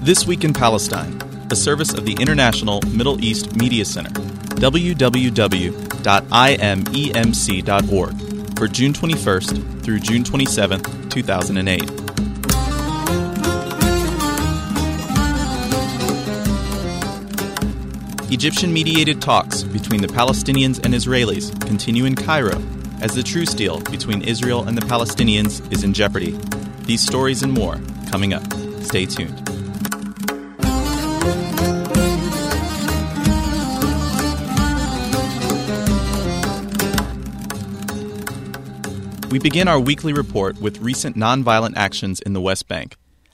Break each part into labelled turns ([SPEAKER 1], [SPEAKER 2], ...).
[SPEAKER 1] This Week in Palestine, a service of the International Middle East Media Center, www.imemc.org, for June 21st through June 27th, 2008. Egyptian-mediated talks between the Palestinians and Israelis continue in Cairo as the truce deal between Israel and the Palestinians is in jeopardy. These stories and more coming up. Stay tuned. We begin our weekly report with recent nonviolent actions in the West Bank.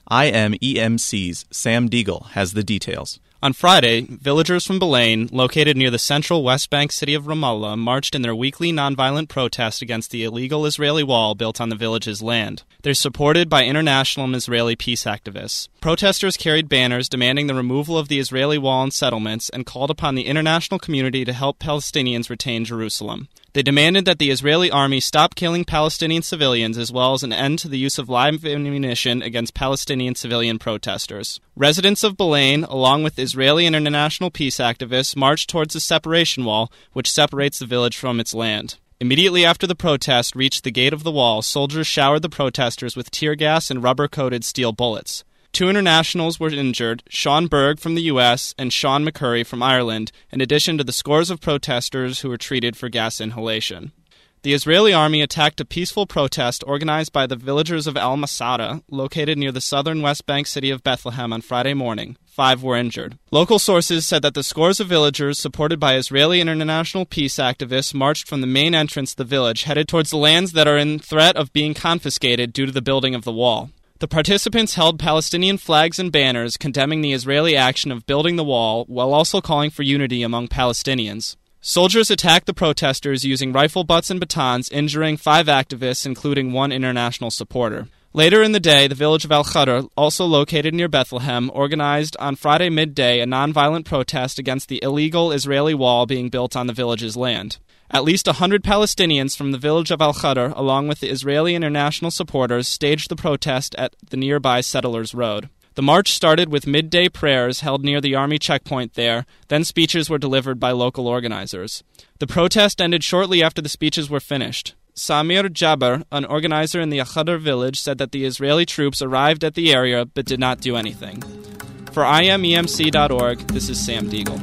[SPEAKER 1] IMEMC's Sam Deagle has the details.
[SPEAKER 2] On Friday, villagers from Belain, located near the central West Bank city of Ramallah, marched in their weekly nonviolent protest against the illegal Israeli wall built on the village's land. They're supported by international and Israeli peace activists. Protesters carried banners demanding the removal of the Israeli wall and settlements and called upon the international community to help Palestinians retain Jerusalem. They demanded that the Israeli army stop killing Palestinian civilians as well as an end to the use of live ammunition against Palestinian civilian protesters. Residents of Belain, along with Israeli and international peace activists, marched towards the separation wall, which separates the village from its land. Immediately after the protest reached the gate of the wall, soldiers showered the protesters with tear gas and rubber-coated steel bullets. 2 internationals were injured, Sean Berg from the U.S. and Sean McCurry from Ireland, in addition to the scores of protesters who were treated for gas inhalation. The Israeli army attacked a peaceful protest organized by the villagers of Al-Masada, located near the southern West Bank city of Bethlehem, on Friday morning. 5 were injured. Local sources said that the scores of villagers, supported by Israeli and international peace activists, marched from the main entrance to the village, headed towards the lands that are in threat of being confiscated due to the building of the wall. The participants held Palestinian flags and banners condemning the Israeli action of building the wall, while also calling for unity among Palestinians. Soldiers attacked the protesters using rifle butts and batons, injuring 5 activists, including 1 international supporter. Later in the day, the village of Al-Khadr, also located near Bethlehem, organized on Friday midday a nonviolent protest against the illegal Israeli wall being built on the village's land. At least 100 Palestinians from the village of Al-Khadr, along with the Israeli and international supporters, staged the protest at the nearby Settlers Road. The march started with midday prayers held near the army checkpoint there, then speeches were delivered by local organizers. The protest ended shortly after the speeches were finished. Samir Jaber, an organizer in the Al-Khadr village, said that the Israeli troops arrived at the area but did not do anything. For IMEMC.org, this is Sam Deagle.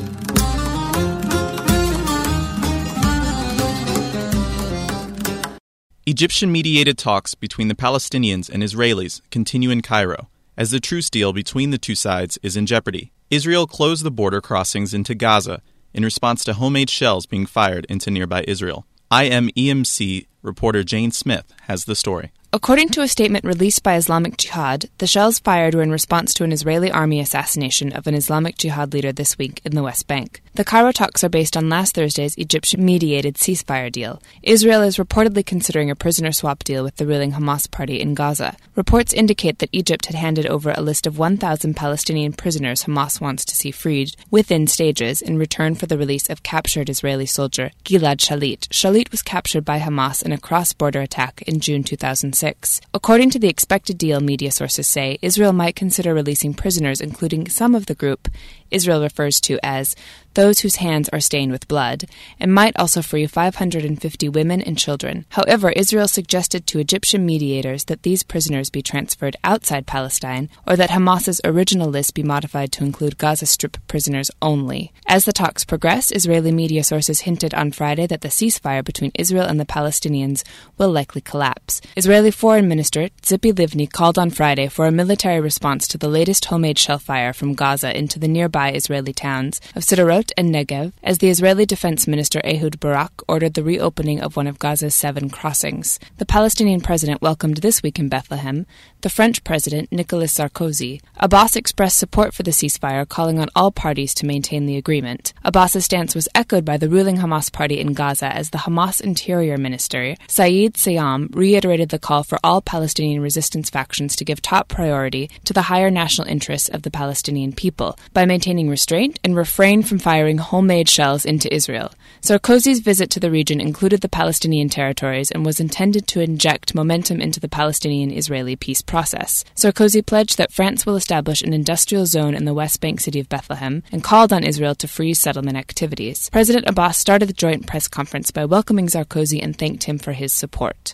[SPEAKER 1] Egyptian-mediated talks between the Palestinians and Israelis continue in Cairo, as the truce deal between the two sides is in jeopardy. Israel closed the border crossings into Gaza in response to homemade shells being fired into nearby Israel. IMEMC reporter Jane Smith has the story.
[SPEAKER 3] According to a statement released by Islamic Jihad, the shells fired were in response to an Israeli army assassination of an Islamic Jihad leader this week in the West Bank. The Cairo talks are based on last Thursday's Egyptian-mediated ceasefire deal. Israel is reportedly considering a prisoner swap deal with the ruling Hamas party in Gaza. Reports indicate that Egypt had handed over a list of 1,000 Palestinian prisoners Hamas wants to see freed within stages in return for the release of captured Israeli soldier Gilad Shalit. Shalit was captured by Hamas in a cross-border attack in June 2006. According to the expected deal, media sources say, Israel might consider releasing prisoners, including some of the group Israel refers to as those whose hands are stained with blood, and might also free 550 women and children. However, Israel suggested to Egyptian mediators that these prisoners be transferred outside Palestine, or that Hamas's original list be modified to include Gaza Strip prisoners only. As the talks progress, Israeli media sources hinted on Friday that the ceasefire between Israel and the Palestinians will likely collapse. Israeli Foreign Minister Tzipi Livni called on Friday for a military response to the latest homemade shell fire from Gaza into the nearby Israeli towns of Sderot and Negev, as the Israeli Defense Minister Ehud Barak ordered the reopening of one of Gaza's 7 crossings. The Palestinian president welcomed this week in Bethlehem the French President Nicolas Sarkozy. Abbas expressed support for the ceasefire, calling on all parties to maintain the agreement. Abbas's stance was echoed by the ruling Hamas party in Gaza, as the Hamas Interior Minister, Saeed Sayam, reiterated the call for all Palestinian resistance factions to give top priority to the higher national interests of the Palestinian people by maintaining maintaining restraint and refrain from firing homemade shells into Israel. Sarkozy's visit to the region included the Palestinian territories and was intended to inject momentum into the Palestinian-Israeli peace process. Sarkozy pledged that France will establish an industrial zone in the West Bank city of Bethlehem and called on Israel to freeze settlement activities. President Abbas started the joint press conference by welcoming Sarkozy and thanked him for his support.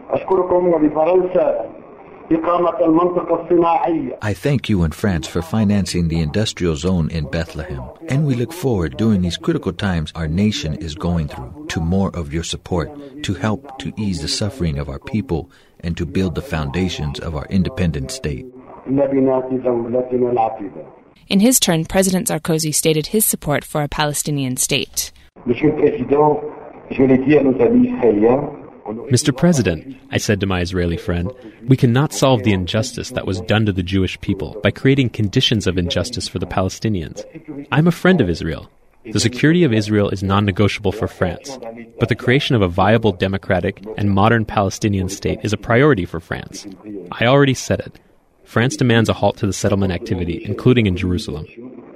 [SPEAKER 4] I thank you and France for financing the industrial zone in Bethlehem, and we look forward during these critical times our nation is going through to more of your support to help to ease the suffering of our people and to build the foundations of our independent state.
[SPEAKER 3] In his turn, President Sarkozy stated his support for a Palestinian state.
[SPEAKER 5] Mr. President, I said to my Israeli friend, we cannot solve the injustice that was done to the Jewish people by creating conditions of injustice for the Palestinians. I'm a friend of Israel. The security of Israel is non-negotiable for France, but the creation of a viable, democratic, and modern Palestinian state is a priority for France. I already said it. France demands a halt to the settlement activity, including in Jerusalem.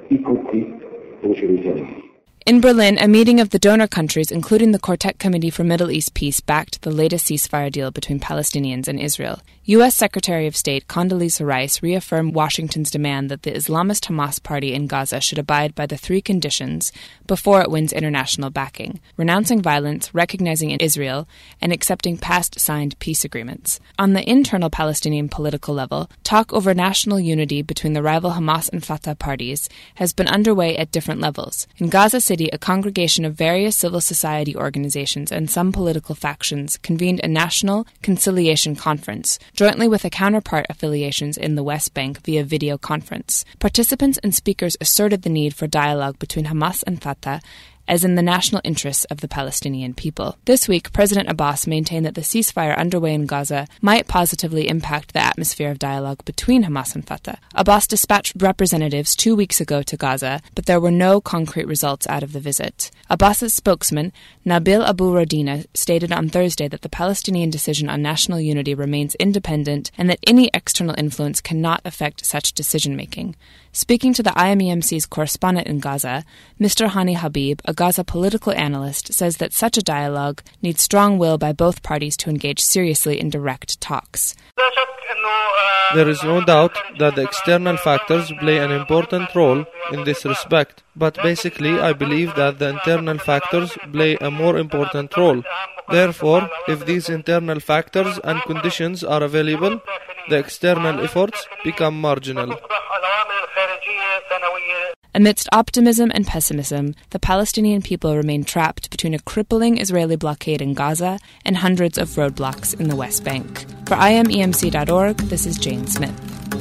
[SPEAKER 3] In Berlin, a meeting of the donor countries, including the Quartet Committee for Middle East Peace, backed the latest ceasefire deal between Palestinians and Israel. U.S. Secretary of State Condoleezza Rice reaffirmed Washington's demand that the Islamist Hamas party in Gaza should abide by the three conditions before it wins international backing: renouncing violence, recognizing Israel, and accepting past signed peace agreements. On the internal Palestinian political level, talk over national unity between the rival Hamas and Fatah parties has been underway at different levels. In Gaza City, a congregation of various civil society organizations and some political factions convened a national conciliation conference, jointly with a counterpart affiliations in the West Bank via video conference. Participants and speakers asserted the need for dialogue between Hamas and Fatah as in the national interests of the Palestinian people. This week, President Abbas maintained that the ceasefire underway in Gaza might positively impact the atmosphere of dialogue between Hamas and Fatah. Abbas dispatched representatives 2 weeks ago to Gaza, but there were no concrete results out of the visit. Abbas's spokesman, Nabil Abu Rodina, stated on Thursday that the Palestinian decision on national unity remains independent and that any external influence cannot affect such decision-making. Speaking to the IMEMC's correspondent in Gaza, Mr. Hani Habib, a Gaza political analyst, says that such a dialogue needs strong will by both parties to engage seriously in direct talks.
[SPEAKER 6] There is no doubt that the external factors play an important role in this respect, but basically I believe that the internal factors play a more important role. Therefore, if these internal factors and conditions are available, the external efforts become marginal.
[SPEAKER 3] Amidst optimism and pessimism, the Palestinian people remain trapped between a crippling Israeli blockade in Gaza and hundreds of roadblocks in the West Bank. For IMEMC.org, this is Jane Smith.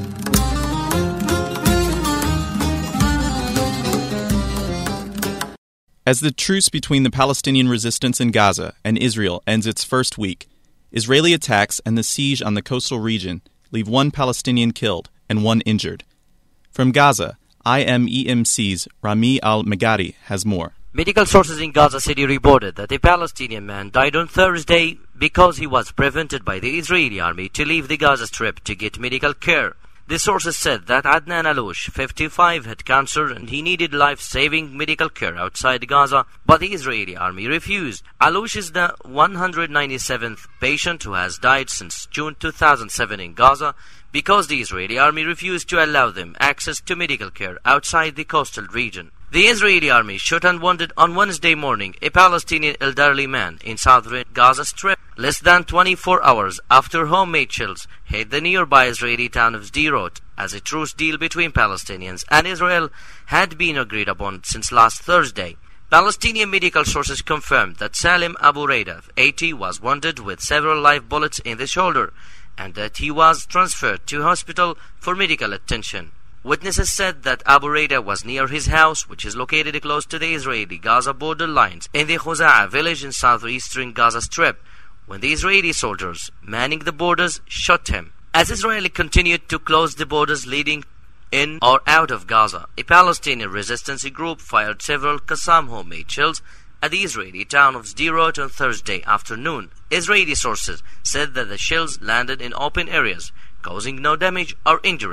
[SPEAKER 1] As the truce between the Palestinian resistance in Gaza and Israel ends its first week, Israeli attacks and the siege on the coastal region leave one Palestinian killed and one injured. From Gaza, IMEMC's Rami Al-Magadi has more.
[SPEAKER 7] Medical sources in Gaza City reported that a Palestinian man died on Thursday because he was prevented by the Israeli army to leave the Gaza Strip to get medical care. The sources said that Adnan Aloush, 55, had cancer and he needed life-saving medical care outside Gaza, but the Israeli army refused. Aloush is the 197th patient who has died since June 2007 in Gaza because the Israeli army refused to allow them access to medical care outside the coastal region. The Israeli army shot and wounded on Wednesday morning a Palestinian elderly man in southern Gaza Strip, less than 24 hours after homemade shells hit the nearby Israeli town of Sderot, as a truce deal between Palestinians and Israel had been agreed upon since last Thursday. Palestinian medical sources confirmed that Salim Abu Raida, 80, was wounded with several live bullets in the shoulder and that he was transferred to hospital for medical attention. Witnesses said that Abu Raida was near his house, which is located close to the Israeli-Gaza border lines in the Khuza'a village in southeastern Gaza Strip, when the Israeli soldiers manning the borders shot him. As Israel continued to close the borders leading in or out of Gaza, a Palestinian resistance group fired several Qassam homemade shells at the Israeli town of Sderot on Thursday afternoon. Israeli sources said that the shells landed in open areas, causing no damage or injuries.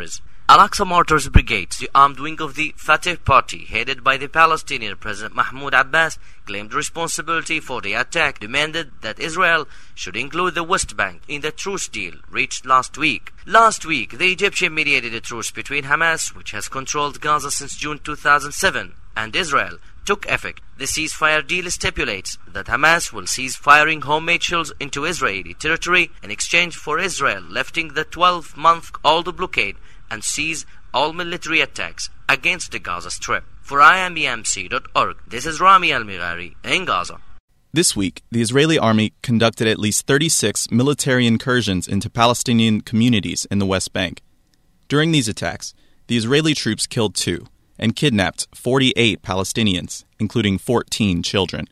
[SPEAKER 7] Al-Aqsa Martyrs Brigade, the armed wing of the Fatah Party, headed by the Palestinian President Mahmoud Abbas, claimed responsibility for the attack, demanded that Israel should include the West Bank in the truce deal reached last week. Last week, the Egyptian mediated a truce between Hamas, which has controlled Gaza since June 2007, and Israel took effect. The ceasefire deal stipulates that Hamas will cease firing homemade shells into Israeli territory in exchange for Israel lifting the 12-month-old blockade and cease all military attacks against the Gaza Strip. For IMEMC.org, this is Rami Al-Mighari in Gaza.
[SPEAKER 1] This week, the Israeli army conducted at least 36 military incursions into Palestinian communities in the West Bank. During these attacks, the Israeli troops killed 2 and kidnapped 48 Palestinians, including 14 children.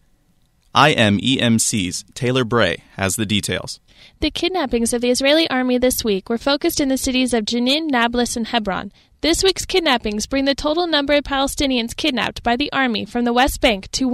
[SPEAKER 1] IMEMC's Taylor Bray has the details.
[SPEAKER 8] The kidnappings of the Israeli army this week were focused in the cities of Jenin, Nablus, and Hebron. This week's kidnappings bring the total number of Palestinians kidnapped by the army from the West Bank to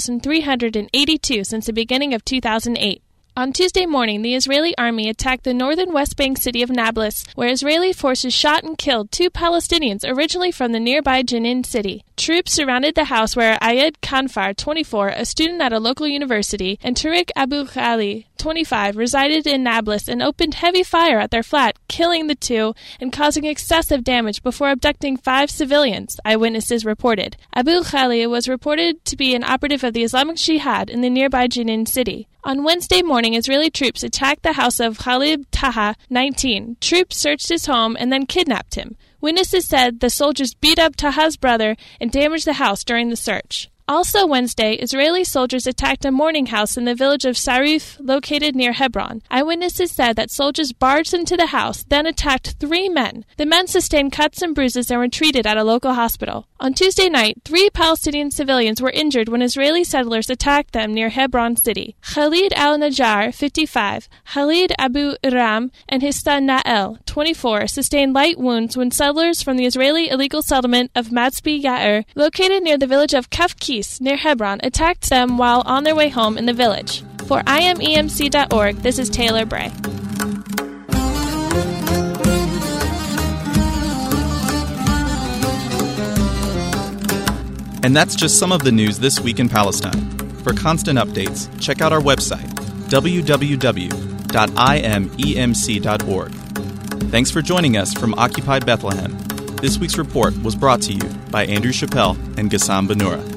[SPEAKER 8] 1,382 since the beginning of 2008. On Tuesday morning, the Israeli army attacked the northern West Bank city of Nablus, where Israeli forces shot and killed 2 Palestinians originally from the nearby Jenin city. Troops surrounded the house where Ayed Kanfar, 24, a student at a local university, and Tariq Abu Khali, 25, resided in Nablus and opened heavy fire at their flat, killing the 2 and causing excessive damage before abducting 5 civilians, eyewitnesses reported. Abu Khali was reported to be an operative of the Islamic Jihad in the nearby Jenin city. On Wednesday morning, Israeli troops attacked the house of Khalid Taha, 19. Troops searched his home and then kidnapped him. Witnesses said the soldiers beat up Taha's brother and damaged the house during the search. Also Wednesday, Israeli soldiers attacked a mourning house in the village of Sarif, located near Hebron. Eyewitnesses said that soldiers barged into the house, then attacked 3 men. The men sustained cuts and bruises and were treated at a local hospital. On Tuesday night, 3 Palestinian civilians were injured when Israeli settlers attacked them near Hebron city. Khalid al-Najjar, 55, Khalid Abu Iram, and his son Na'el, 24, sustained light wounds when settlers from the Israeli illegal settlement of Matzbi Yair, located near the village of Kafkis, near Hebron, attacked them while on their way home in the village. For IMEMC.org, this is Taylor Bray.
[SPEAKER 1] And that's just some of the news this week in Palestine. For constant updates, check out our website, www.imemc.org. Thanks for joining us from Occupied Bethlehem. This week's report was brought to you by Andrew Chappell and Gassam Benura.